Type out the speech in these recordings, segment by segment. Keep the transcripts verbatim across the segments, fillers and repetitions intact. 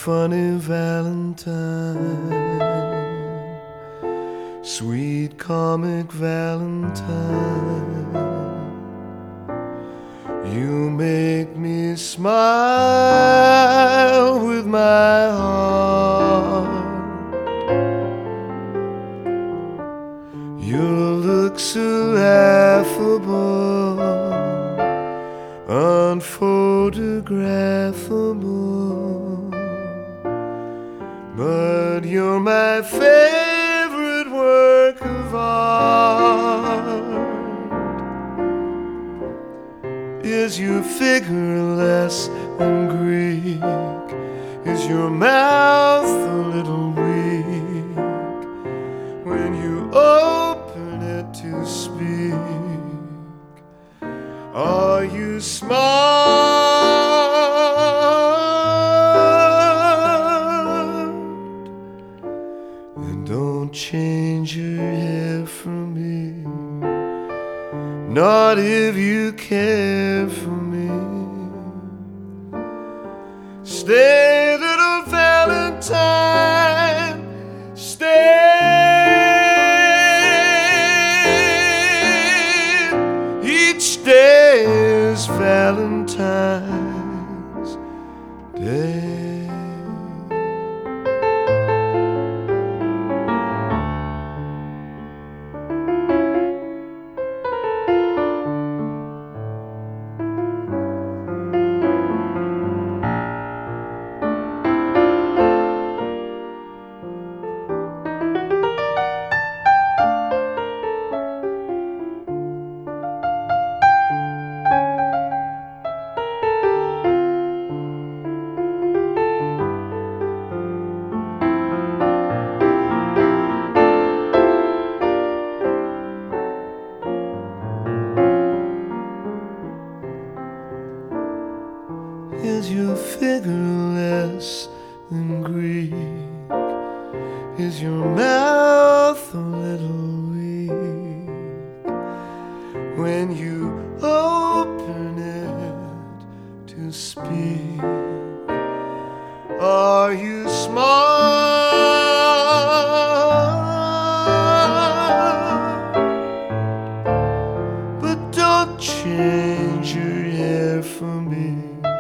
funny Valentine, sweet comic Valentine. You make me smile with my heart. Your looks are affable, unphotographable, but you're my favorite work of art. Is your figure less than Greek? Is your mouth a little weak when you open it to speak? Are you smart? Then don't change your hair for me, not if you care for me. Stay, little Valentine, stay. Each day is Valentine's Day. Is your figure less than Greek? Is your mouth a little weak when you open it to speak? Are you smart? But don't change your hair for me,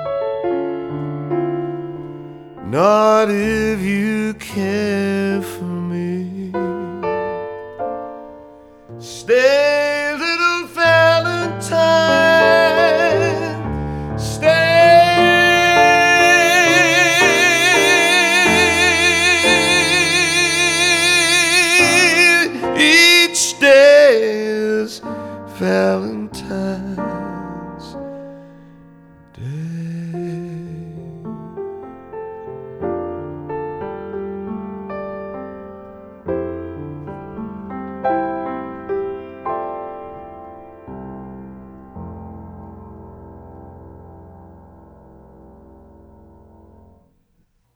not if you care for me. Stay, little Valentine, stay. Each day is Valentine.